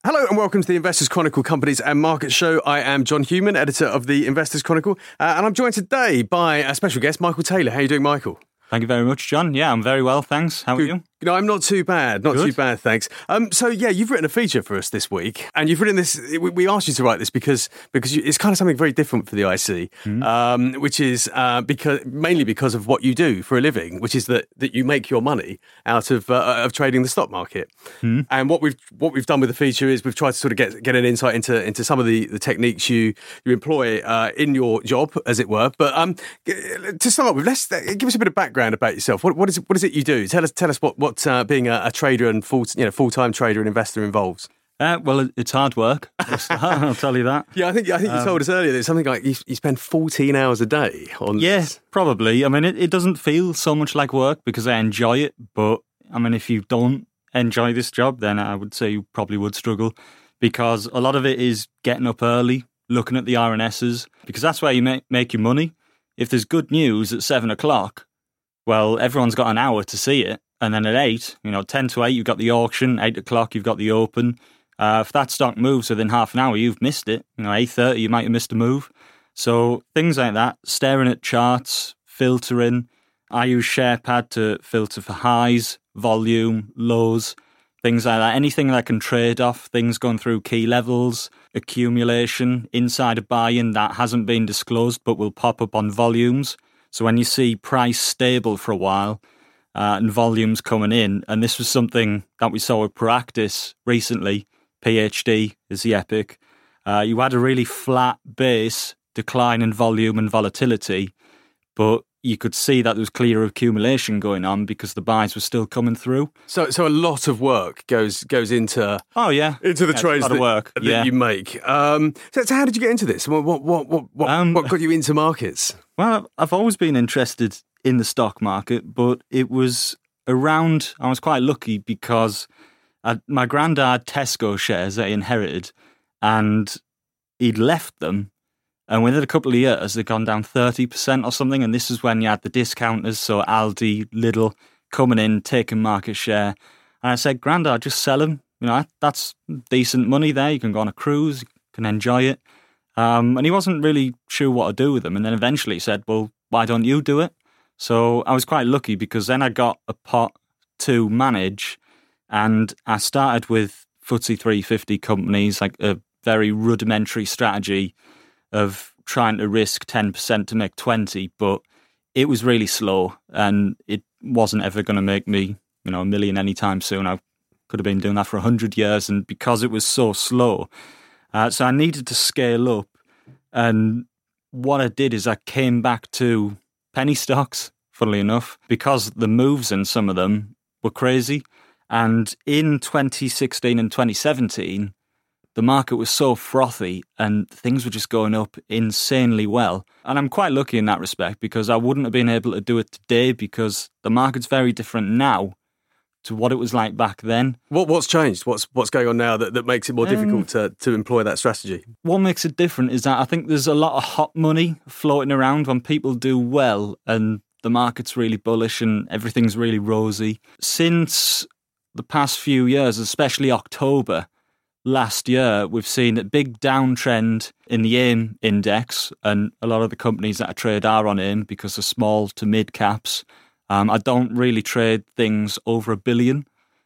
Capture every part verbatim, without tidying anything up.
Hello and welcome to the Investors Chronicle Companies and Markets Show. I am John Hewman, editor of the Investors Chronicle, uh, and I'm joined today by a special guest, Michael Taylor. How are you doing, Michael? Thank you very much, John. Yeah, I'm very well, thanks. How are Good. you? No, I'm not too bad. Not Good. too bad, thanks. Um, so, yeah, you've written a feature for us this week, and you've written this. We we asked you to write this because because you, it's kind of something very different for the I C, mm-hmm. um, which is uh, because mainly because of what you do for a living, which is that, that you make your money out of uh, of trading the stock market. Mm-hmm. And what we've what we've done with the feature is we've tried to sort of get get an insight into into some of the, the techniques you you employ uh, in your job, as it were. But um, to start with, let's give us a bit of background about yourself. What what is it, what is it you do? Tell us tell us what what uh, being a, a trader and full you know full time trader and investor involves. Uh, well, it's hard work. I'll tell you that. Yeah, I think I think you um, told us earlier that it's something like you, you spend fourteen hours a day on. Yeah, this. Probably. I mean, it, it doesn't feel so much like work because I enjoy it. But I mean, if you don't enjoy this job, then I would say you probably would struggle because a lot of it is getting up early, looking at the R N Ss, because that's where you make make your money. If there's good news at seven o'clock, well, everyone's got an hour to see it. And then at eight, you know, ten to eight, you've got the auction. Eight o'clock, you've got the open. Uh, if that stock moves within half an hour, you've missed it. You know, eight thirty, you might have missed a move. So things like that, staring at charts, filtering. I use SharePad to filter for highs, volume, lows, things like that. Anything that I can trade off, things going through key levels, accumulation, insider buy-in that hasn't been disclosed but will pop up on volumes. So when you see price stable for a while, Uh, and volumes coming in. And this was something that we saw with Proactis recently. P H D is the epic. Uh, you had a really flat base decline in volume and volatility, but you could see that there was clear accumulation going on because the buys were still coming through. So, so a lot of work goes goes into oh yeah into the yeah, trades a lot that, of work. that yeah. you make. Um, so, so, how did you get into this? What what what what what, Um, what got you into markets? Well, I've always been interested in the stock market, but it was around, I was quite lucky because I, my granddad had Tesco shares that he inherited and he'd left them, and within a couple of years they'd gone down thirty percent or something, and this is when you had the discounters, so Aldi, Lidl, coming in, taking market share. And I said, Grandad, just sell them. You know, that's decent money there. You can go on a cruise, you can enjoy it. Um, and he wasn't really sure what to do with them. And then eventually he said, well, why don't you do it? So I was quite lucky because then I got a pot to manage, and I started with F T S E three fifty companies, like a very rudimentary strategy of trying to risk ten percent to make twenty, but it was really slow and it wasn't ever going to make me, you know, a million anytime soon. I could have been doing that for a hundred years, and because it was so slow, uh, so I needed to scale up. And what I did is I came back to penny stocks, funnily enough, because the moves in some of them were crazy. And in twenty sixteen and twenty seventeen, the market was so frothy and things were just going up insanely well. And I'm quite lucky in that respect because I wouldn't have been able to do it today because the market's very different now to what it was like back then. What What's changed? What's what's going on now that, that makes it more Um, difficult to, to employ that strategy? What makes it different is that I think there's a lot of hot money floating around when people do well and the market's really bullish and everything's really rosy. Since the past few years, especially October last year, we've seen a big downtrend in the AIM index, and a lot of the companies that I trade are on AIM because they're small to mid caps. Um, I don't really trade things over a billion.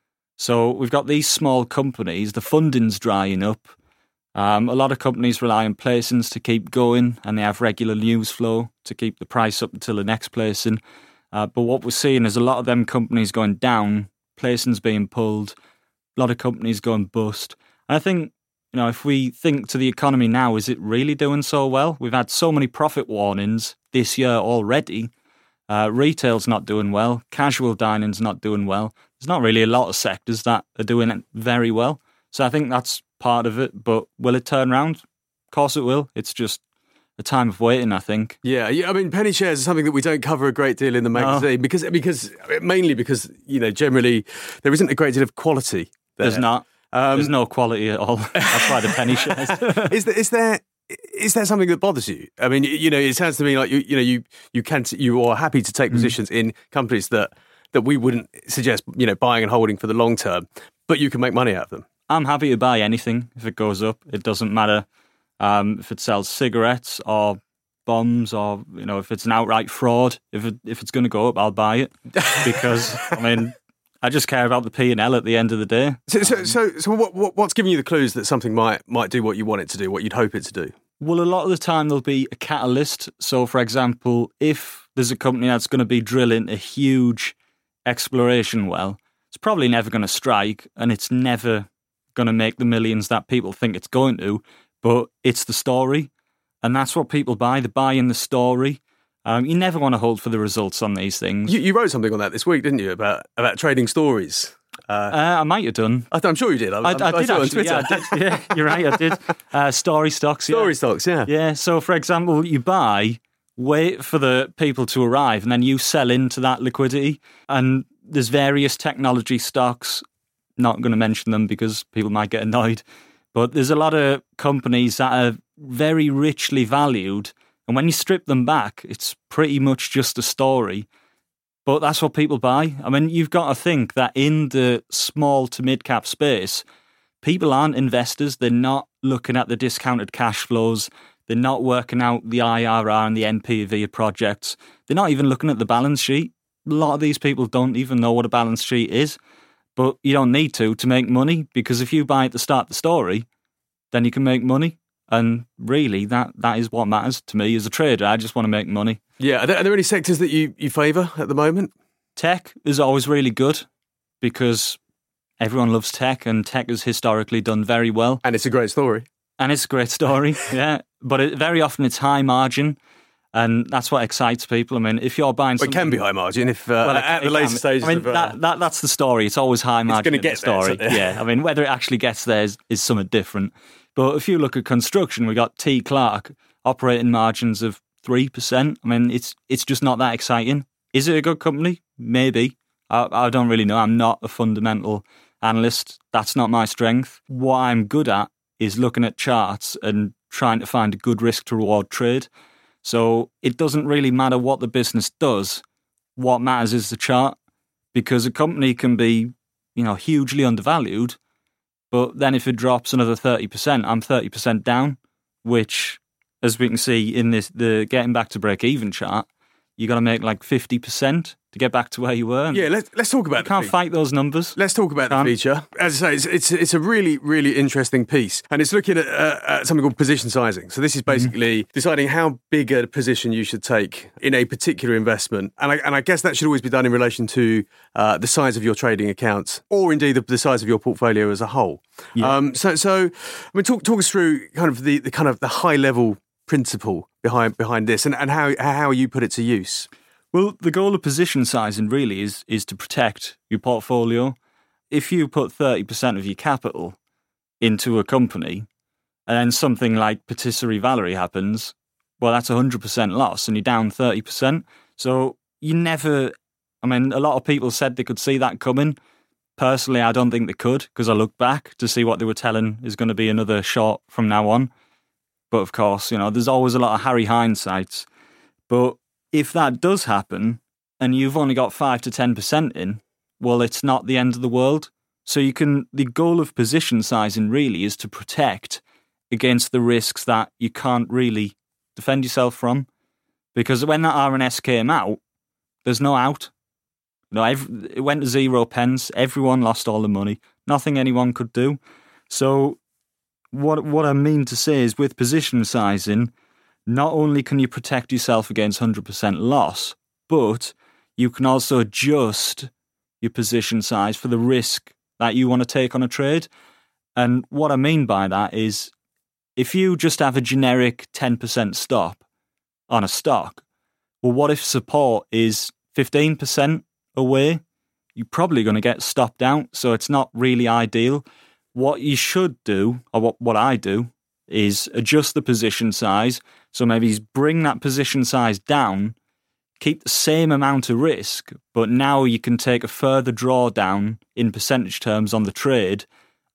So we've got these small companies, the funding's drying up. Um, a lot of companies rely on placings to keep going, and they have regular news flow to keep the price up until the next placing. Uh, but what we're seeing is a lot of them companies going down, placings being pulled, a lot of companies going bust. And I think, you know, if we think to the economy now, is it really doing so well? We've had so many profit warnings this year already. Uh, retail's not doing well. Casual dining's not doing well. There's not really a lot of sectors that are doing it very well. So I think that's part of it. But will it turn around? Of course it will. It's just a time of waiting, I think. Yeah, yeah. I mean, penny shares are something that we don't cover a great deal in the magazine no. because because mainly because, you know, generally there isn't a great deal of quality there. There's not. Um, There's no quality at all. That's why the penny shares. is there, is there is there something that bothers you? I mean, you know, it sounds to me like you you know you you can you are happy to take mm. positions in companies that that we wouldn't suggest, you know, buying and holding for the long term, but you can make money out of them. I'm happy to buy anything if it goes up. It doesn't matter um, if it sells cigarettes or bombs, or you know, if it's an outright fraud. If it, if it's going to go up, I'll buy it because I mean, I just care about the P and L at the end of the day. So, so, so, so what, what, what's giving you the clues that something might might do what you want it to do, what you'd hope it to do? Well, a lot of the time there'll be a catalyst. So, for example, if there's a company that's going to be drilling a huge exploration well, it's probably never going to strike, and it's never going to make the millions that people think it's going to, but it's the story, and that's what people buy. They buy in the story. Um, you never want to hold for the results on these things. You, you wrote something on that this week, didn't you, about about trading stories? Uh, uh, I might have done. I, I'm sure you did. I, I, I, I did actually. Yeah, I did. Yeah, you're right. I did. Uh, story stocks. Yeah. Story stocks. Yeah. Yeah. So, for example, you buy, wait for the people to arrive, and then you sell into that liquidity. And there's various technology stocks. Not going to mention them because people might get annoyed. But there's a lot of companies that are very richly valued. And when you strip them back, it's pretty much just a story. But that's what people buy. I mean, you've got to think that in the small to mid-cap space, people aren't investors. They're not looking at the discounted cash flows. They're not working out the I R R and the N P V of projects. They're not even looking at the balance sheet. A lot of these people don't even know what a balance sheet is. But you don't need to to make money, because if you buy at the start of the story, then you can make money. And really, that, that is what matters to me as a trader. I just want to make money. Yeah. Are there, are there any sectors that you, you favour at the moment? Tech is always really good because everyone loves tech, and tech has historically done very well. And it's a great story. And it's a great story, yeah. But it, very often it's high margin, and that's what excites people. I mean, if you're buying well, something... it can be high margin if uh, well, at the later stages I mean, of... Uh, that, that, that's the story. It's always high margin it's going to get the story. There, yeah, I mean, whether it actually gets there is, is something different. But if you look at construction, we got T. Clark, operating margins of three percent. I mean, it's it's just not that exciting. Is it a good company? Maybe. I, I don't really know. I'm not a fundamental analyst. That's not my strength. What I'm good at is looking at charts and trying to find a good risk to reward trade. So it doesn't really matter what the business does. What matters is the chart, because a company can be, you know, hugely undervalued, but then if it drops another thirty percent, I'm thirty percent down, which, as we can see in this, the getting back to break even chart, you got to make like fifty percent to get back to where you were. Yeah, let's let's talk about. You can't feature. fight those numbers. Let's talk about can't. the feature. As I say, it's, it's it's a really really interesting piece, and it's looking at, uh, at something called position sizing. So this is basically mm-hmm. deciding how big a position you should take in a particular investment, and I and I guess that should always be done in relation to uh, the size of your trading accounts, or indeed the, the size of your portfolio as a whole. Yeah. Um, so so I mean, talk talk us through kind of the, the kind of the high level principle behind behind this, and, and how how you put it to use. Well, the goal of position sizing really is is to protect your portfolio. If you put thirty percent of your capital into a company and then something like Patisserie Valerie happens, well, that's one hundred percent loss and you're down thirty percent. So you never, I mean, a lot of people said they could see that coming. Personally, I don't think they could, because I looked back to see what they were telling is going to be another short from now on. But of course, you know, there's always a lot of Harry hindsights. But if that does happen and you've only got five to ten percent in, well, it's not the end of the world. So you can, the goal of position sizing really is to protect against the risks that you can't really defend yourself from. Because when that R N S came out, there's no out. You know, every, it went to zero pence. Everyone lost all the money. Nothing anyone could do. So what what I mean to say is, with position sizing, not only can you protect yourself against one hundred percent loss, but you can also adjust your position size for the risk that you want to take on a trade. And what I mean by that is, if you just have a generic ten percent stop on a stock, well, what if support is fifteen percent away? You're probably going to get stopped out, so it's not really ideal. What you should do, or what, what I do, is adjust the position size. So maybe bring that position size down, keep the same amount of risk, but now you can take a further drawdown in percentage terms on the trade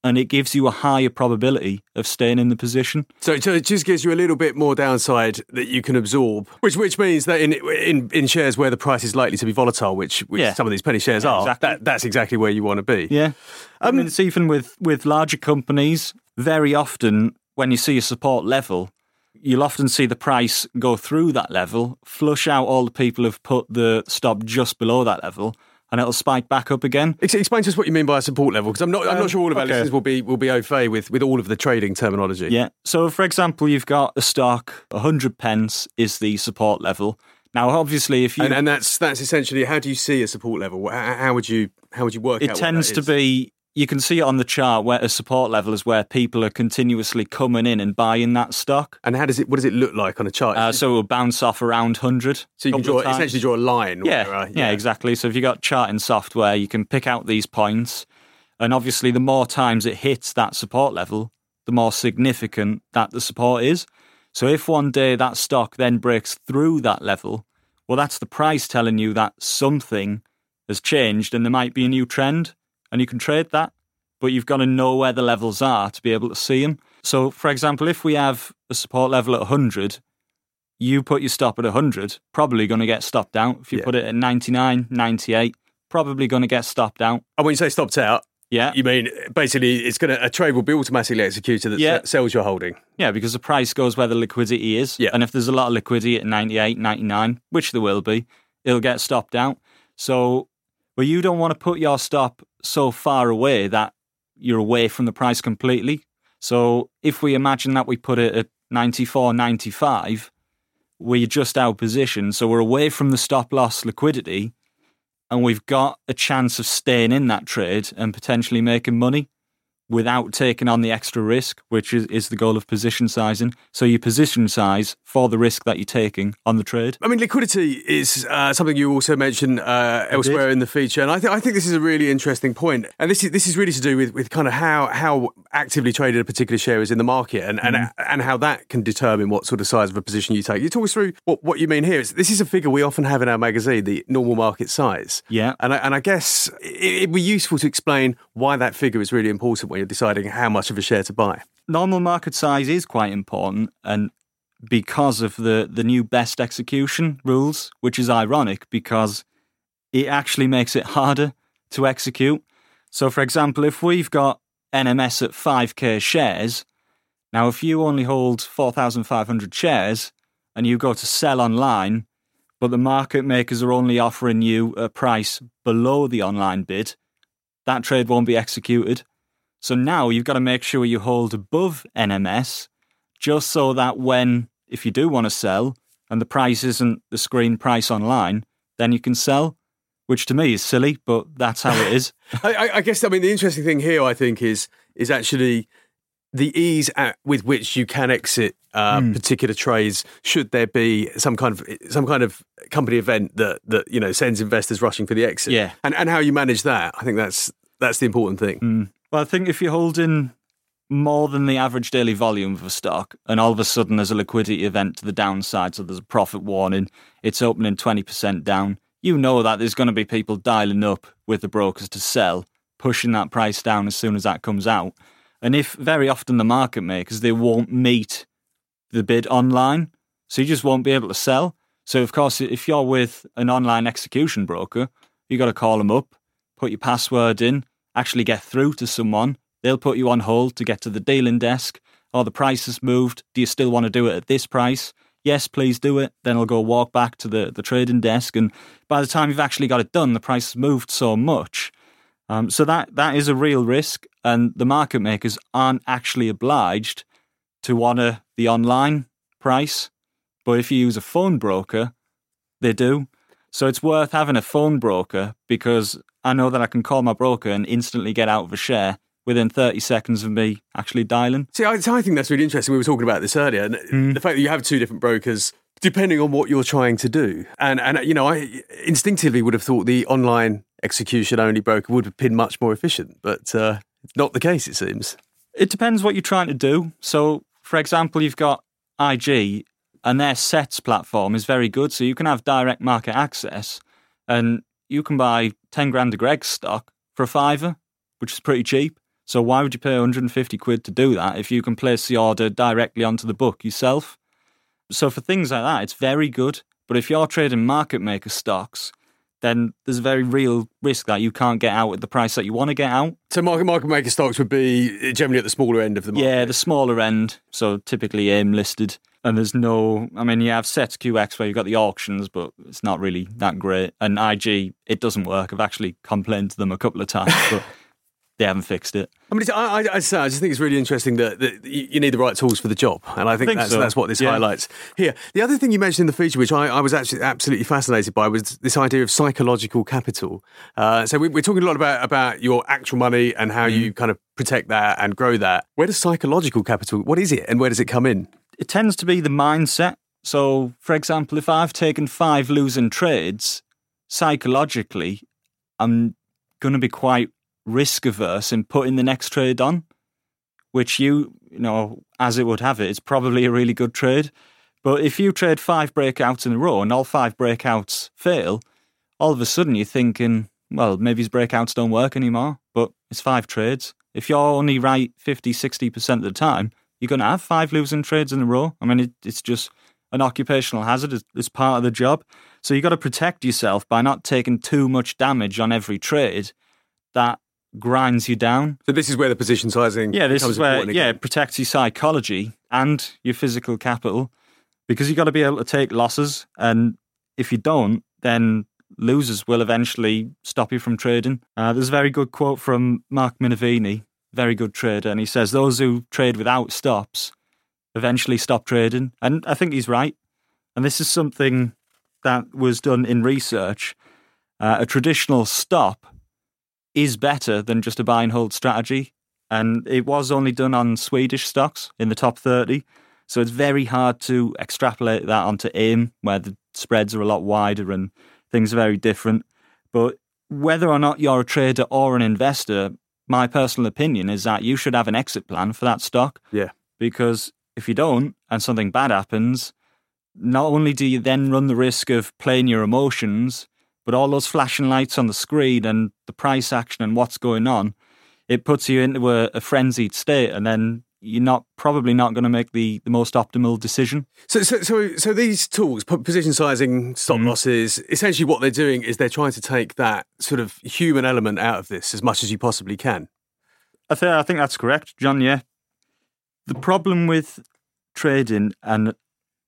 and it gives you a higher probability of staying in the position. So, so it just gives you a little bit more downside that you can absorb, which which means that in in, in shares where the price is likely to be volatile, which, which Yeah. some of these penny shares Yeah, are, exactly. that, that's exactly where you want to be. Yeah. I mean, it's even with, with larger companies, very often when you see a support level, you'll often see the price go through that level, flush out all the people who've put the stop just below that level, and it'll spike back up again. Ex- Explain to us what you mean by a support level, because I'm not I'm Um, not sure all of our okay. listeners will be will be au fait with, with all of the trading terminology. Yeah. So, for example, you've got a stock, one hundred pence is the support level. Now, obviously, if you... And, and that's that's essentially, how do you see a support level? How, how would you how would you work it out tends what to that is? be... You can see it on the chart where a support level is where people are continuously coming in and buying that stock. And how does it? What does it look like on a chart? Uh, so it will bounce off around one hundred. so you can couple draw of times. essentially draw a line. Yeah, where, uh, yeah, exactly. So if you've got charting software, you can pick out these points. And obviously, the more times it hits that support level, the more significant that the support is. So if one day that stock then breaks through that level, well, that's the price telling you that something has changed and there might be a new trend, and you can trade that. But you've got to know where the levels are to be able to see them. So, for example, if we have a support level at one hundred, you put your stop at one hundred, probably going to get stopped out. If you Yeah. put it at ninety-nine, ninety-eight, probably going to get stopped out. And when you say stopped out, Yeah. you mean basically it's going to a trade will be automatically executed that Yeah. se- sells your holding. Yeah, because the price goes where the liquidity is. Yeah. And if there's a lot of liquidity at ninety-eight, ninety-nine, which there will be, it'll get stopped out. So, well, you don't want to put your stop so far away that you're away from the price completely. So if we imagine that we put it at ninety-four, ninety-five, we adjust our position. So we're away from the stop loss liquidity and we've got a chance of staying in that trade and potentially making money without taking on the extra risk, which is, is the goal of position sizing. So you position size for the risk that you're taking on the trade. I mean, liquidity is uh, something you also mentioned uh, elsewhere in the feature, and I think I think this is a really interesting point. And this is this is really to do with, with kind of how how actively traded a particular share is in the market, and Mm-hmm. and and how that can determine what sort of size of a position you take. You talk us through what, what you mean here. It's, this is a figure we often have in our magazine, the normal market size. Yeah. And I, and I guess it, it'd be useful to explain why that figure is really important when you're deciding how much of a share to buy. Normal market size is quite important, and because of the, the new best execution rules, which is ironic because it actually makes it harder to execute. So, for example, if we've got N M S at five K shares, now if you only hold four thousand five hundred shares and you go to sell online, but the market makers are only offering you a price below the online bid, that trade won't be executed. So now you've got to make sure you hold above N M S, just so that when, if you do want to sell, and the price isn't the screen price online, then you can sell, which to me is silly, but that's how it is. I, I- I guess, I mean, the interesting thing here, I think, is is actually the ease at, with which you can exit uh, Hmm. particular trades. Should there be some kind of some kind of company event that that you know sends investors rushing for the exit, Yeah. and and how you manage that, I think that's that's the important thing. Mm. Well, I think if you're holding more than the average daily volume of a stock, and all of a sudden there's a liquidity event to the downside, so there's a profit warning, it's opening twenty percent down, you know that there's going to be people dialing up with the brokers to sell, pushing that price down as soon as that comes out. And if very often the market makers, they won't meet the bid online, so you just won't be able to sell. So, of course, if you're with an online execution broker, you got to call them up, put your password in, actually get through to someone. They'll put you on hold to get to the dealing desk. Or the price has moved. Do you still want to do it at this price? Yes, please do it. Then I'll go walk back to the, the trading desk. And by the time you've actually got it done, the price has moved so much. Um, so that that is a real risk. And the market makers aren't actually obliged to honour the online price. But if you use a phone broker, they do. So it's worth having a phone broker, because I know that I can call my broker and instantly get out of a share within thirty seconds of me actually dialing. See, I, I think that's really interesting. We were talking about this earlier, and Hmm. the fact that you have two different brokers, depending on what you're trying to do. And, and you know, I instinctively would have thought the online execution-only broker would have been much more efficient, but uh, it's not the case, it seems. It depends what you're trying to do. So, for example, you've got I G, and their sets platform is very good. So you can have direct market access, and you can buy ten grand of Greg's stock for a fiver, which is pretty cheap. So why would you pay one hundred fifty quid to do that if you can place the order directly onto the book yourself? So for things like that, it's very good. But if you're trading market maker stocks, then there's a very real risk that you can't get out at the price that you want to get out. So market market maker stocks would be generally at the smaller end of the market? Yeah, the smaller end. So typically AIM listed. And there's no, I mean, you have S E T S Q X where you've got the auctions, but it's not really that great. And I G, it doesn't work. I've actually complained to them a couple of times, but they haven't fixed it. I mean, it's, I, I, I just think it's really interesting that, that you need the right tools for the job. And I think, I think that's, so. that's what this yeah. highlights here. The other thing you mentioned in the feature, which I, I was actually absolutely fascinated by, was this idea of psychological capital. Uh, so we, we're talking a lot about, about your actual money and how mm. you kind of protect that and grow that. Where does psychological capital, what is it and where does it come in? It tends to be the mindset. So, for example, if I've taken five losing trades, psychologically, I'm going to be quite risk averse in putting the next trade on, which you, you know, as it would have it, it's probably a really good trade. But if you trade five breakouts in a row and all five breakouts fail, all of a sudden you're thinking, well, maybe his breakouts don't work anymore, but it's five trades. If you're only right fifty, sixty percent of the time, you're going to have five losing trades in a row. I mean, it, it's just an occupational hazard. It's, it's part of the job. So you've got to protect yourself by not taking too much damage on every trade that grinds you down. So this is where the position sizing yeah, this becomes is where important yeah, again. It protects your psychology and your physical capital because you've got to be able to take losses. And if you don't, then losers will eventually stop you from trading. Uh, there's a very good quote from Mark Minervini, very good trader, and he says, those who trade without stops eventually stop trading. And I think he's right. And this is something that was done in research. Uh, a traditional stop is better than just a buy and hold strategy. And it was only done on Swedish stocks in the top thirty. So it's very hard to extrapolate that onto AIM, where the spreads are a lot wider and things are very different. But whether or not you're a trader or an investor, my personal opinion is that you should have an exit plan for that stock. Yeah. Because if you don't, and something bad happens, not only do you then run the risk of playing your emotions, but all those flashing lights on the screen and the price action and what's going on, it puts you into a, a frenzied state, and then you're not probably not going to make the, the most optimal decision. So, so, so, so these tools, position sizing, stop mm. losses, essentially what they're doing is they're trying to take that sort of human element out of this as much as you possibly can. I think I think that's correct, John. Yeah, the problem with trading and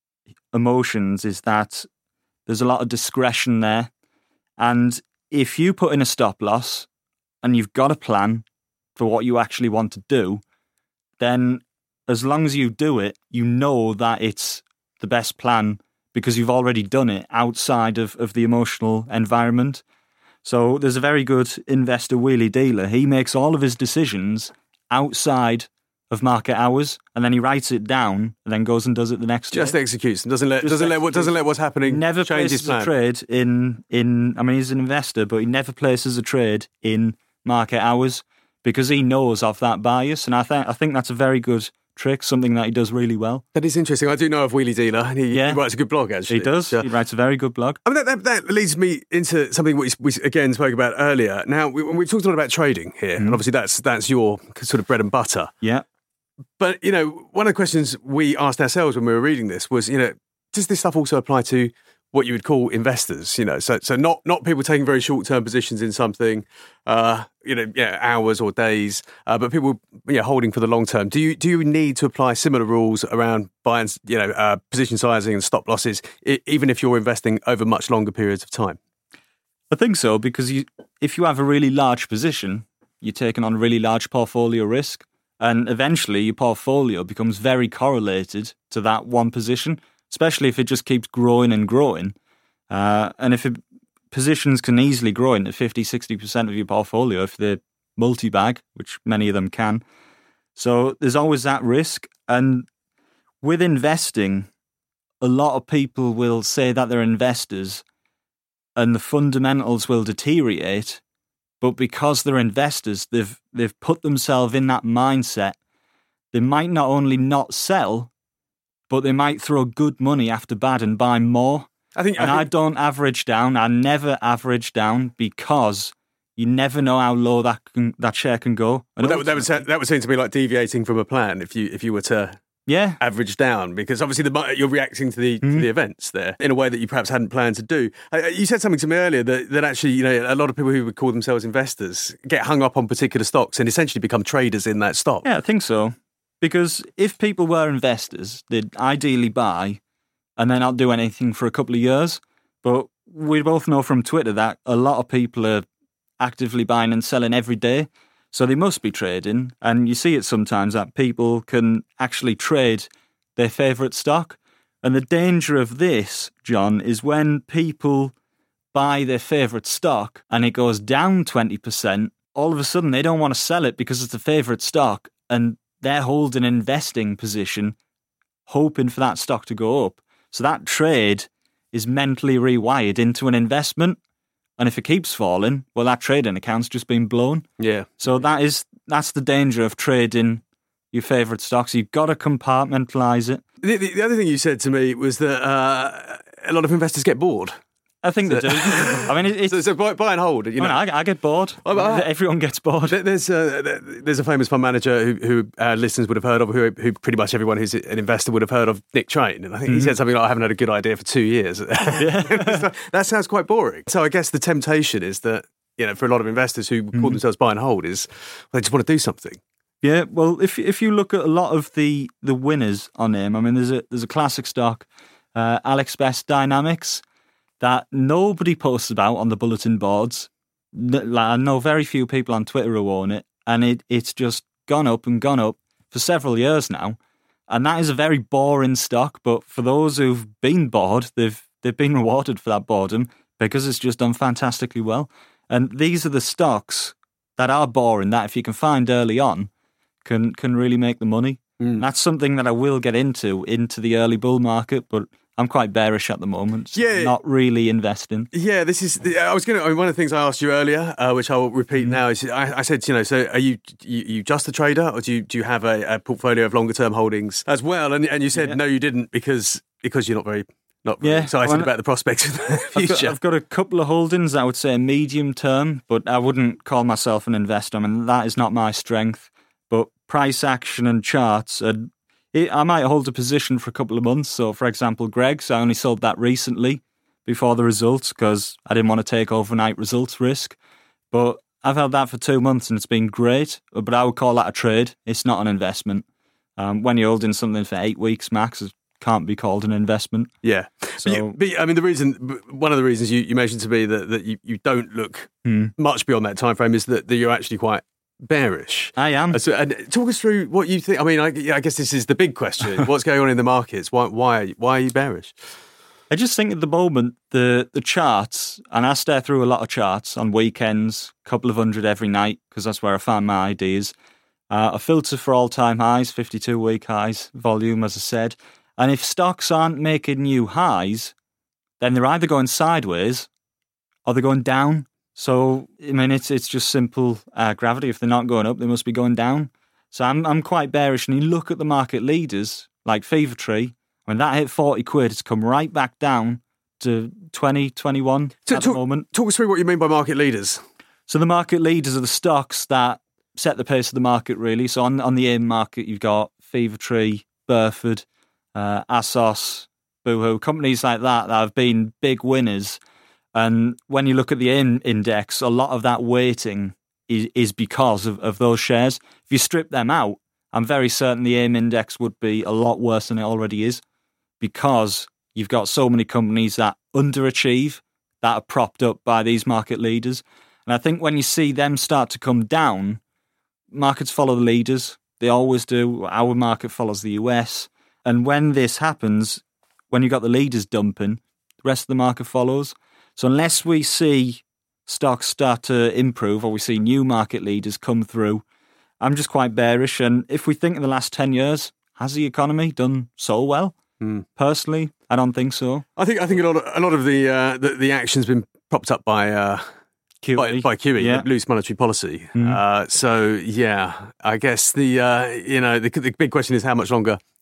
emotions is that there's a lot of discretion there. And if you put in a stop loss and you've got a plan for what you actually want to do, then as long as you do it, you know that it's the best plan because you've already done it outside of, of the emotional environment. So there's a very good investor wheelie dealer. He makes all of his decisions outside of market hours, and then he writes it down, and then goes and does it the next Just day. executes them. Doesn't let Just doesn't let what doesn't let what's happening never change his places plan. a trade in in. I mean, he's an investor, but he never places a trade in market hours because he knows of that bias, and I think I think that's a very good trick, something that he does really well. That is interesting. I do know of Wheelie Dealer, and he, yeah. he writes a good blog, actually. He does. So, he writes a very good blog. I mean, that, that, that leads me into something we, we again spoke about earlier. Now, we, we've talked a lot about trading here, mm. and obviously that's that's your sort of bread and butter. Yeah. But, you know, one of the questions we asked ourselves when we were reading this was, you know, does this stuff also apply to what you would call investors? You know, so so not not people taking very short-term positions in something, uh, you know, yeah, hours or days, uh, but people, yeah, holding for the long term. Do you do you need to apply similar rules around buying, you know, uh, position sizing and stop losses, I- even if you're investing over much longer periods of time? I think so, because you, if you have a really large position, you're taking on a really large portfolio risk. And eventually your portfolio becomes very correlated to that one position, especially if it just keeps growing and growing. Uh, and if it, positions can easily grow into fifty, sixty percent of your portfolio if they're multi-bag, which many of them can. So there's always that risk. And with investing, a lot of people will say that they're investors and the fundamentals will deteriorate. But because they're investors, they've they've put themselves in that mindset. They might not only not sell, but they might throw good money after bad and buy more. I think, and I, think... I don't average down. I never average down because you never know how low that can, that share can go. Well, that, that would sound, that would seem to me like deviating from a plan if you if you were to yeah average down, because obviously the, you're reacting to the mm-hmm. to the events there in a way that you perhaps hadn't planned to do. Uh, you said something to me earlier that, that actually, you know, a lot of people who would call themselves investors get hung up on particular stocks and essentially become traders in that stock. Yeah, I think so. Because if people were investors, they'd ideally buy and then not do anything for a couple of years. But we both know from Twitter that a lot of people are actively buying and selling every day. So they must be trading. And you see it sometimes that people can actually trade their favourite stock. And the danger of this, John, is when people buy their favourite stock and it goes down twenty percent, all of a sudden they don't want to sell it because it's a favourite stock and they're holding an investing position hoping for that stock to go up. So that trade is mentally rewired into an investment. And if it keeps falling, well, that trading account's just been blown. Yeah. So that is that's the danger of trading your favourite stocks. You've got to compartmentalise it. The, the, the other thing you said to me was that uh, a lot of investors get bored. I think they do. I mean, it's... So, so buy, buy and hold. You know? I, mean, I, I get bored. Oh, uh, Everyone gets bored. There's a, there's a famous fund manager who, who uh, listeners would have heard of, who, who pretty much everyone who's an investor would have heard of, Nick Train. And I think mm-hmm. he said something like, I haven't had a good idea for two years. Yeah. That sounds quite boring. So I guess the temptation is that, you know, for a lot of investors who mm-hmm. call themselves buy and hold is, well, they just want to do something. Yeah, well, if if you look at a lot of the, the winners on him, I mean, there's a, there's a classic stock, uh, Alex Best Dynamics, that nobody posts about on the bulletin boards. I know very few people on Twitter who own it, and it, it's just gone up and gone up for several years now. And that is a very boring stock, but for those who've been bored, they've they've been rewarded for that boredom because it's just done fantastically well. And these are the stocks that are boring that if you can find early on, can can really make the money. Mm. That's something that I will get into, into the early bull market, but I'm quite bearish at the moment. So yeah, not really investing. Yeah, this is. I was going to. I mean, one of the things I asked you earlier, uh, which I will repeat mm. now, is I, I said, you know, so are you you, you just a trader, or do you do you have a, a portfolio of longer term holdings as well? And and you said yeah. no, you didn't because because you're not very not very yeah, excited well, about the prospects of the future. I've got, I've got a couple of holdings. I would say medium term, but I wouldn't call myself an investor. I mean, that is not my strength. But price action and charts are. I might hold a position for a couple of months. So, for example, Greg's, I only sold that recently before the results because I didn't want to take overnight results risk. But I've held that for two months and it's been great. But I would call that a trade. It's not an investment. Um, when you're holding something for eight weeks max, it can't be called an investment. Yeah. So, but, you, but I mean, the reason, one of the reasons you, you mentioned to me that, that you, you don't look hmm. much beyond that time frame is that, that you're actually quite bearish. I am. So, and talk us through what you think. I mean, I, I guess this is the big question. What's going on in the markets? Why, why, are you, why are you bearish? I just think at the moment, the, the charts, and I stare through a lot of charts on weekends, a couple of hundred every night, because that's where I find my ideas. Uh, I filter for all-time highs, fifty-two week highs, volume, as I said. And if stocks aren't making new highs, then they're either going sideways or they're going down. So, I mean, it's it's just simple uh, gravity. If they're not going up, they must be going down. So I'm I'm quite bearish. And you look at the market leaders, like Fever Tree, when that hit forty quid, it's come right back down to twenty, twenty-one so, at talk, the moment. Talk us through what you mean by market leaders. So the market leaders are the stocks that set the pace of the market, really. So on, on the AIM market, you've got Fever Tree, Burford, uh, Asos, Boohoo, companies like that that have been big winners. And when you look at the AIM index, a lot of that weighting is, is because of, of those shares. If you strip them out, I'm very certain the AIM index would be a lot worse than it already is because you've got so many companies that underachieve, that are propped up by these market leaders. And I think when you see them start to come down, markets follow the leaders. They always do. Our market follows the U S. And when this happens, when you've got the leaders dumping, the rest of the market follows. So unless we see stocks start to improve or we see new market leaders come through, I'm just quite bearish. And if we think in the last ten years, has the economy done so well? Mm. Personally, I don't think so. I think I think a lot of, a lot of the, uh, the the action's been propped up by uh, Q E, by, by Q E, yeah. loose monetary policy. Mm. Uh, so yeah, I guess the uh, you know the, the big question is how much longer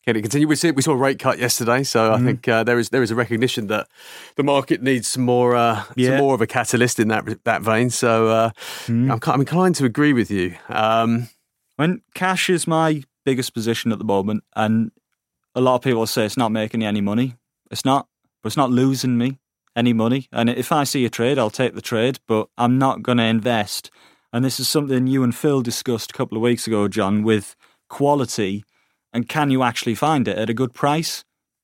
Can it continue? We see we saw a rate cut yesterday, so I mm. think uh, there is there is a recognition that the market needs some more uh, yeah. some more of a catalyst in that that vein. So uh, mm. I'm, I'm inclined to agree with you. Um, when cash is my biggest position at the moment, and a lot of people say it's not making any money. It's not, but it's not losing me any money. And if I see a trade, I'll take the trade, but I'm not going to invest. And this is something you and Phil discussed a couple of weeks ago, John, with quality. And can you actually find it at a good price?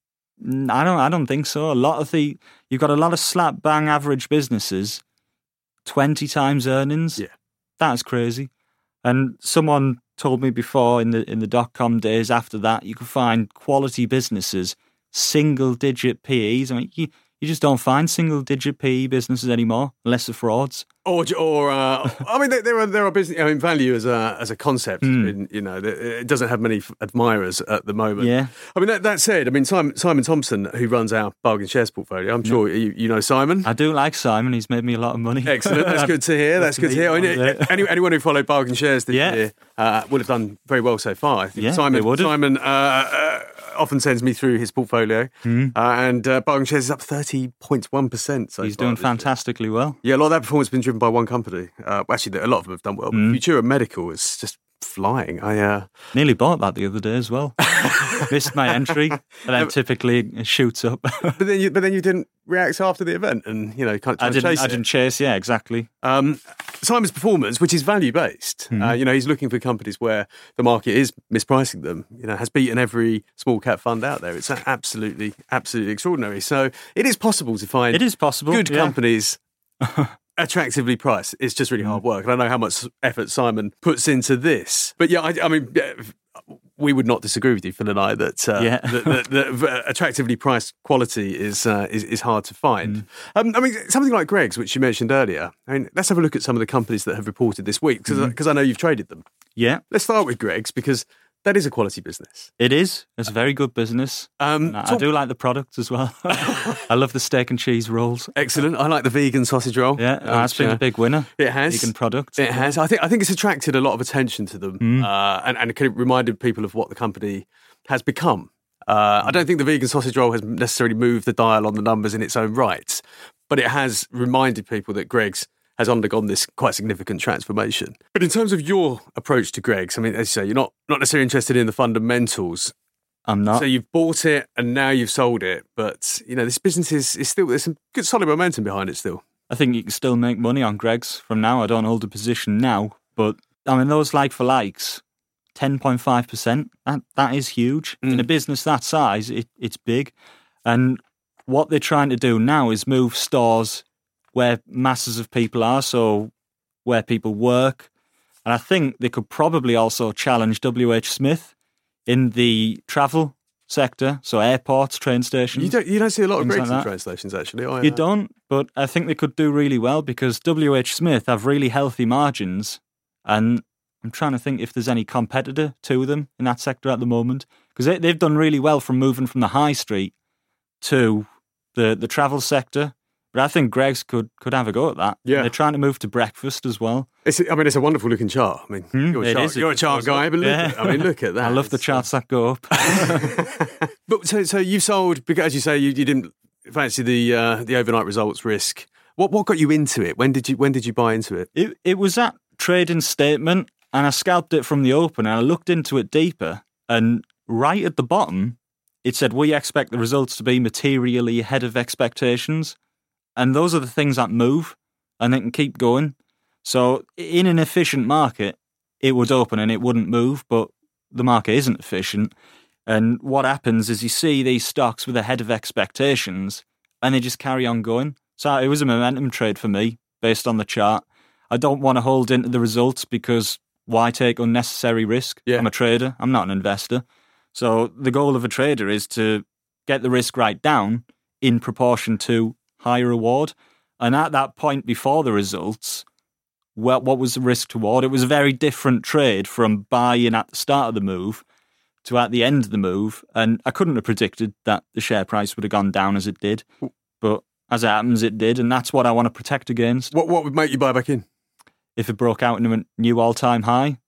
I don't. I don't think so. A lot of the you've got a lot of slap bang average businesses, twenty times earnings. Yeah, that's crazy. And someone told me before in the in the dot com days after that, you could find quality businesses single digit P Es. I mean, you, you just don't find single digit P E businesses anymore unless they're frauds. Or, or uh, I mean, there are there are business. I mean, value as a as a concept, mm. in, you know, it doesn't have many admirers at the moment. Yeah. I mean, that, that said, I mean, Simon, Simon Thompson, who runs our bargain shares portfolio, I'm sure you, you know Simon. I do like Simon. He's made me a lot of money. Excellent. That's good to hear. That's good to hear. I mean, any, anyone who followed bargain shares this yeah. year uh, would have done very well so far. I think yeah, Simon. they would have. Simon. Uh, uh, often sends me through his portfolio, mm. uh, and uh, bargain shares is up thirty point one percent. So he's doing fantastically year. well. Yeah, a lot of that performance has been driven by one company. Uh, actually, a lot of them have done well. But mm. Futura Medical is just flying. I uh... nearly bought that the other day as well. Missed my entry, and then typically it shoots up. but then, you, but then you didn't react after the event, and you know, kind of I didn't. chase I it. didn't chase. Yeah, exactly. Um, Simon's performance, which is value based, mm. uh, you know, he's looking for companies where the market is mispricing them. You know, has beaten every small cap fund out there. It's absolutely, absolutely extraordinary. So it is possible to find. It is possible. Good yeah. companies. Attractively priced. It's just really hard work, and I know how much effort Simon puts into this. But yeah, I, I mean, we would not disagree with you, Phil and I, that, uh, yeah. that, that, that attractively priced quality is uh, is, is hard to find. Mm. Um, I mean, something like Greggs, which you mentioned earlier. I mean, let's have a look at some of the companies that have reported this week, because mm. I know you've traded them. Yeah, let's start with Greggs because that is a quality business. It is. It's a very good business. Um, I, I do like the products as well. I love the steak and cheese rolls. Excellent. I like the vegan sausage roll. Yeah, that's been uh, a big winner. It has. Vegan products. It has. I think I think it's attracted a lot of attention to them mm. uh, and, and it kind of reminded people of what the company has become. Uh, I don't think the vegan sausage roll has necessarily moved the dial on the numbers in its own right, but it has reminded people that Greggs has undergone this quite significant transformation. But in terms of your approach to Greggs, I mean, as you say, you're not, not necessarily interested in the fundamentals. I'm not. So you've bought it and now you've sold it. But, you know, this business is, is still, there's some good solid momentum behind it still. I think you can still make money on Greggs from now. I don't hold a position now, but I mean, those like for likes, ten point five percent, that, that is huge. Mm. In a business that size, it, it's big. And what they're trying to do now is move stores where masses of people are, so where people work. And I think they could probably also challenge W H Smith in the travel sector, so airports, train stations. You don't, you don't see a lot of Greggs like in train stations, actually. I, you uh... don't, but I think they could do really well because W H Smith have really healthy margins, and I'm trying to think if there's any competitor to them in that sector at the moment, because they, they've done really well from moving from the high street to the, the travel sector. But I think Greggs could, could have a go at that. Yeah. They're trying to move to breakfast as well. It's, I mean, it's a wonderful looking chart. I mean, mm, you're, a chart, you're a chart guy, but look, yeah. at, I mean, look at that. I love the charts that go up. But so, so you've sold because, as you say, you, you didn't fancy the uh, the overnight results risk. What what got you into it? When did you when did you buy into it? It it was that trading statement, and I scalped it from the open, and I looked into it deeper, and right at the bottom, it said we expect the results to be materially ahead of expectations. And those are the things that move, and they can keep going. So in an efficient market, it would open and it wouldn't move, but the market isn't efficient. And what happens is you see these stocks with ahead of expectations, and they just carry on going. So it was a momentum trade for me, based on the chart. I don't want to hold into the results because why take unnecessary risk? Yeah. I'm a trader. I'm not an investor. So the goal of a trader is to get the risk right down in proportion to high reward. And at that point before the results, well, what was the risk toward? It was a very different trade from buying at the start of the move to at the end of the move. And I couldn't have predicted that the share price would have gone down as it did. But as it happens, it did. And that's what I want to protect against. What what would make you buy back in? If it broke out into a new all-time high.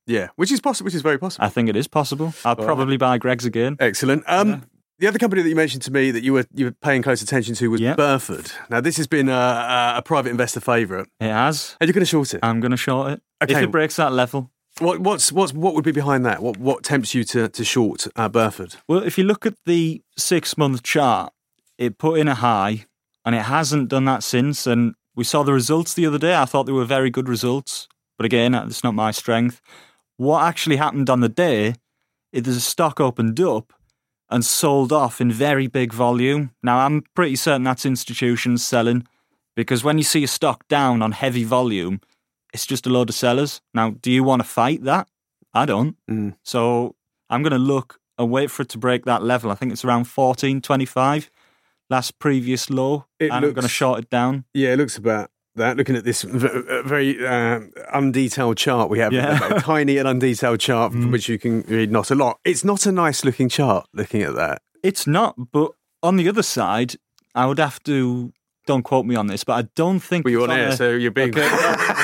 Yeah, which is possible. Which is very possible. I think it is possible. I'll All probably right. buy Greggs again. Excellent. Um, Yeah. The other company that you mentioned to me that you were you were paying close attention to was Yep. Burford. Now, this has been a, a private investor favourite. It has. Are you going to short it? I'm going to short it. Okay. If it breaks that level. What what's what's what would be behind that? What what tempts you to to short uh, Burford? Well, if you look at the six-month chart, it put in a high, and it hasn't done that since. And we saw the results the other day. I thought they were very good results. But again, that's not my strength. What actually happened on the day is the stock opened up and sold off in very big volume. Now, I'm pretty certain that's institutions selling, because when you see a stock down on heavy volume, it's just a load of sellers. Now, do you want to fight that? I don't. Mm. So I'm going to look and wait for it to break that level. I think it's around fourteen twenty-five, last previous low, It and I'm looks- going to short it down. Yeah, it looks about that. Looking at this v- very uh, undetailed chart we have, Yeah. a tiny and undetailed chart from Mm. which you can read not a lot. It's not a nice looking chart. Looking at that, It's not, but on the other side, I would have to, don't quote me on this, but I don't think well, you're it's on air, a- so you're being. Okay.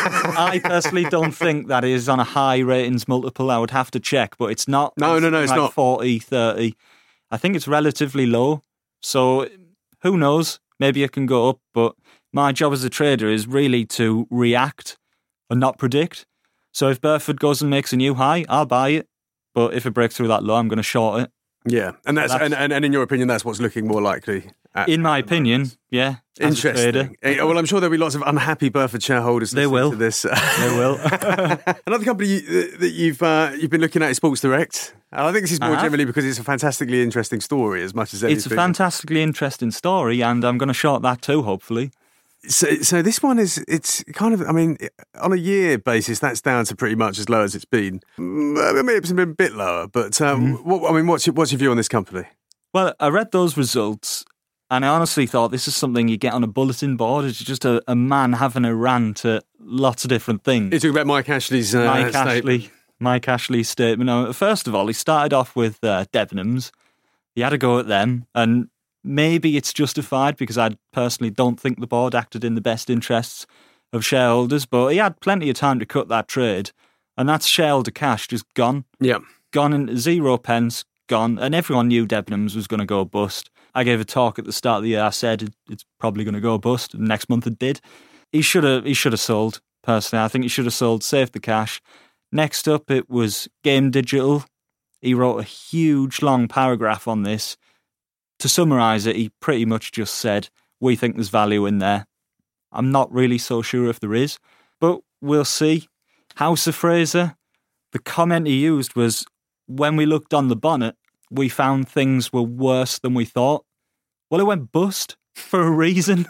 I personally don't think that is on a high ratings multiple. I would have to check, but it's not. No, no, no, it's like not. forty, thirty. I think it's relatively low. So who knows? Maybe it can go up, but my job as a trader is really to react and not predict. So if Burford goes and makes a new high, I'll buy it. But if it breaks through that low, I'm going to short it. Yeah, and that's, That's- and, and, and in your opinion, that's what's looking more likely. At, In my at the moment. opinion, yeah. as a trader. Interesting. Eh, Well, I'm sure there'll be lots of unhappy Burford shareholders. They listening will. To this. They will. Another company you, that you've uh, you've been looking at is Sports Direct. And I think this is more I have. generally because it's a fantastically interesting story as much as anything. It's a fantastically interesting story, and I'm going to short that too, hopefully. So, so this one is, it's kind of, I mean, on a year basis, that's down to pretty much as low as it's been. Mm, I mean, it's been a bit lower, but um, Mm-hmm. what, I mean, what's your, what's your view on this company? Well, I read those results, and I honestly thought this is something you get on a bulletin board. It's just a, a man having a rant at lots of different things. You're talking about Mike Ashley's uh, Mike statement. Ashley, Mike Ashley's statement. Now, first of all, he started off with uh, Debenhams. He had a go at them, and maybe it's justified because I personally don't think the board acted in the best interests of shareholders, but he had plenty of time to cut that trade, and that's shareholder cash just gone. Yeah. Gone in zero pence, gone, and everyone knew Debenhams was going to go bust. I gave a talk at the start of the year. I said it, it's probably going to go bust, and next month it did. He should have. He should have sold. Personally, I think he should have sold, saved the cash. Next up, it was Game Digital. He wrote a huge, long paragraph on this. To summarise it, he pretty much just said, "We think there's value in there." I'm not really so sure if there is, but we'll see. House of Fraser. The comment he used was, when we looked on the bonnet, we found things were worse than we thought. Well, it went bust for a reason.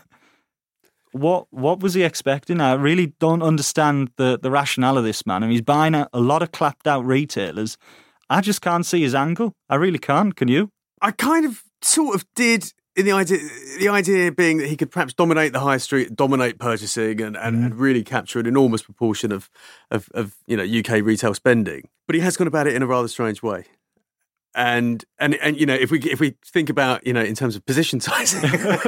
What what was he expecting? I really don't understand the, the rationale of this man. I mean, he's buying a, a lot of clapped out retailers. I just can't see his angle. I really can't. Can you? I kind of sort of did in the idea, the idea being that he could perhaps dominate the high street, dominate purchasing, and, and, Mm. and really capture an enormous proportion of, of, of you know U K retail spending. But he has gone about it in a rather strange way. And and and you know if we if we think about you know in terms of position sizing,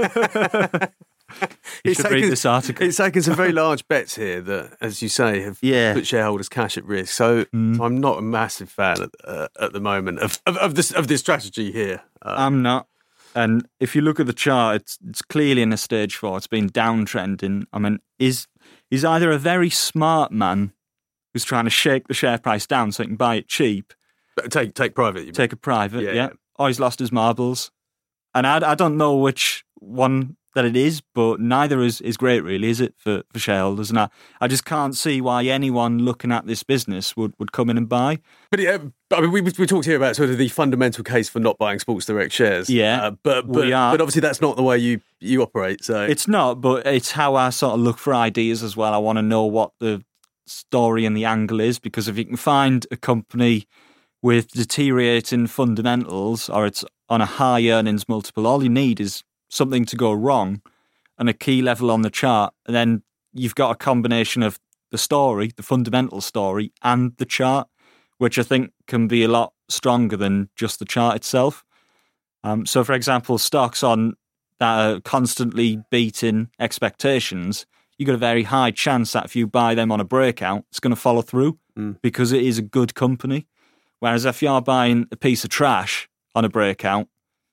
You should read this article. It's taken some very large bets here that, as you say, have Yeah. put shareholders' cash at risk. So, Mm. so I'm not a massive fan at, uh, at the moment of, of, of this of this strategy here. Uh, I'm not. And if you look at the chart, it's it's clearly in a stage four. It's been downtrending. I mean, is he's either a very smart man who's trying to shake the share price down so he can buy it cheap, take take private. You mean. take it private, Yeah, yeah, yeah. or he's lost his marbles. And I, I don't know which one that it is, but neither is, is great, really, is it, for, for shareholders? And I, I just can't see why anyone looking at this business would, would come in and buy. But yeah, I mean, we we talked here about sort of the fundamental case for not buying Sports Direct shares. Yeah, uh, but but, we are. but obviously that's not the way you, you operate. So It's not, but it's how I sort of look for ideas as well. I want to know what the story and the angle is, because if you can find a company with deteriorating fundamentals or it's on a high earnings multiple, all you need is something to go wrong and a key level on the chart. And then you've got a combination of the story, the fundamental story, and the chart, which I think can be a lot stronger than just the chart itself. Um, so, for example, stocks on that are constantly beating expectations, you've got a very high chance that if you buy them on a breakout, it's going to follow through. mm. because it is a good company. Whereas if you're buying a piece of trash on a breakout,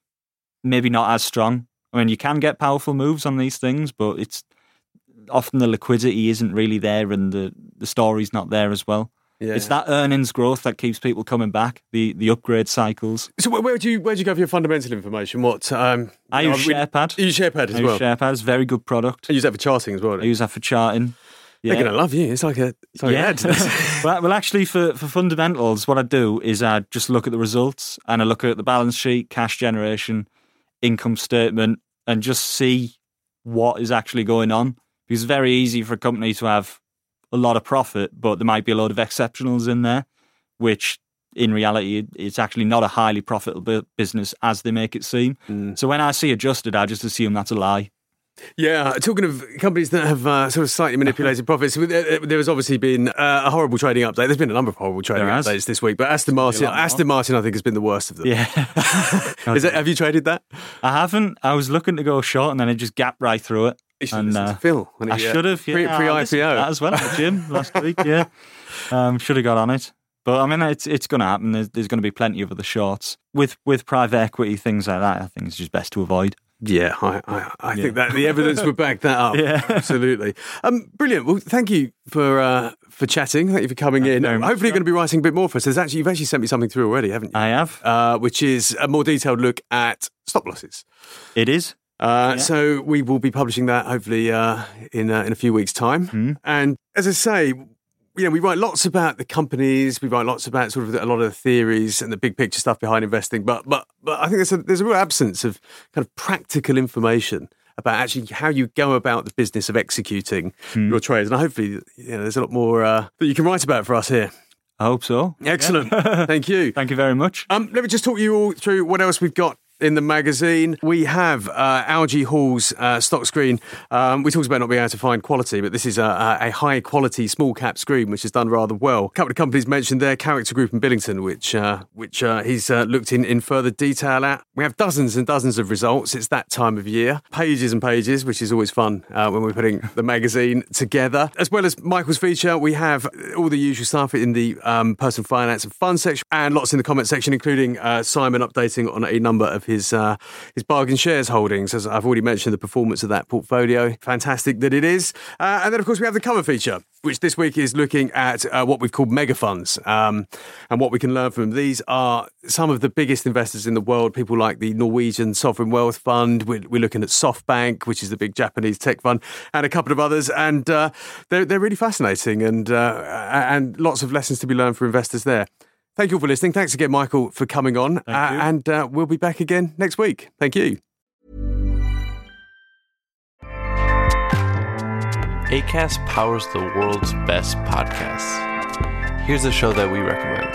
maybe not as strong. I mean, you can get powerful moves on these things, but it's often the liquidity isn't really there and the, the story's not there as well. Yeah. It's that earnings growth that keeps people coming back, the the upgrade cycles. So where, where do you where do you go for your fundamental information? What um, I use SharePad. You use SharePad as I well? use SharePad. It's a very good product. I use that for charting as well. I use that for charting. Yeah. They're going to love you. It's like a, it's like yeah. an ad. well, well, actually, for, for fundamentals, what I do is I just look at the results and I look at the balance sheet, cash generation, income statement, and just see what is actually going on. Because it's very easy for a company to have a lot of profit, but there might be a load of exceptionals in there, which in reality, it's actually not a highly profitable business as they make it seem. Mm. So when I see adjusted, I just assume that's a lie. Yeah, talking of companies that have uh, sort of slightly manipulated profits, there has obviously been uh, a horrible trading update. There's been a number of horrible trading There updates has. this week, but Aston Martin, Aston Martin, I think, has been the worst of them. Yeah. Is it, have you traded that? I haven't. I was looking to go short and then it just gapped right through it. You should and, listen uh, to Phil. When I he, uh, should have. Yeah, pre- I pre-I P O. listened to that as well at the gym last week. Yeah, um, should have got on it. But I mean, it's it's going to happen. There's, there's going to be plenty of other shorts with with private equity, things like that. I think it's just best to avoid. Yeah, I, I, I Yeah. think that the evidence would back that up. Yeah. Absolutely. Um, brilliant. Well, thank you for uh, for chatting. Thank you for coming Thank in. you very much, Hopefully, you're John. going to be writing a bit more for us. There's actually, you've actually sent me something through already, haven't you? I have. Uh, which is a more detailed look at stop losses. It is. Uh, Yeah. So we will be publishing that hopefully uh, in uh, in a few weeks' time. Mm. And as I say, you know, we write lots about the companies, we write lots about sort of a lot of the theories and the big picture stuff behind investing. But but but I think there's a, there's a real absence of kind of practical information about actually how you go about the business of executing Mm. your trades. And hopefully, you know, there's a lot more uh, that you can write about for us here. I hope so. Excellent. Yeah. Thank you. Thank you very much. Um, let me just talk you all through what else we've got in the magazine. We have uh, Algie Hall's uh, stock screen. Um, we talked about not being able to find quality, but this is a, a high quality small cap screen, which has done rather well. A couple of companies mentioned there, Character Group and Billington, which uh, which uh, he's uh, looked in, in further detail at. We have dozens and dozens of results. It's that time of year. Pages and pages, which is always fun uh, when we're putting the magazine together. As well as Michael's feature, we have all the usual stuff in the um, personal finance and fund section, and lots in the comment section, including uh, Simon updating on a number of his uh, his bargain shares holdings. As I've already mentioned, the performance of that portfolio, fantastic that it is. Uh, and then, of course, we have the cover feature, which this week is looking at uh, what we've called mega funds um, and what we can learn from them. These are some of the biggest investors in the world, people like the Norwegian Sovereign Wealth Fund. We're, we're looking at SoftBank, which is the big Japanese tech fund, and a couple of others. And uh, they're, they're really fascinating and, uh, and lots of lessons to be learned for investors there. Thank you all for listening. Thanks again, Michael, for coming on. Uh, and uh, we'll be back again next week. Thank you. Acast powers the world's best podcasts. Here's a show that we recommend.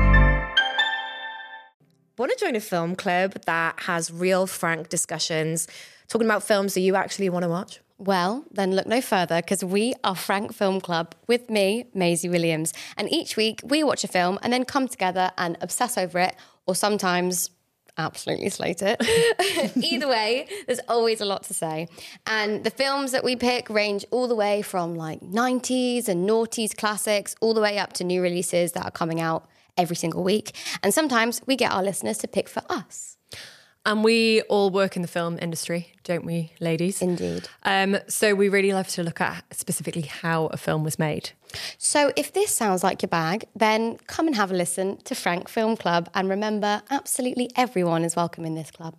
Want to join a film club that has real, frank discussions, talking about films that you actually want to watch? Well, then look no further, because we are Frank Film Club with me, Maisie Williams. And each week we watch a film and then come together and obsess over it, or sometimes absolutely slate it. Either way, there's always a lot to say. And the films that we pick range all the way from like nineties and noughties classics, all the way up to new releases that are coming out every single week. And sometimes we get our listeners to pick for us. And we all work in the film industry, don't we, ladies? Indeed. Um, so we really love to look at specifically how a film was made. So if this sounds like your bag, then come and have a listen to Frank Film Club. And remember, absolutely everyone is welcome in this club.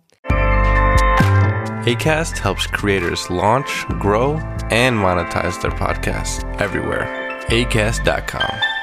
Acast helps creators launch, grow, and monetize their podcasts everywhere. acast dot com.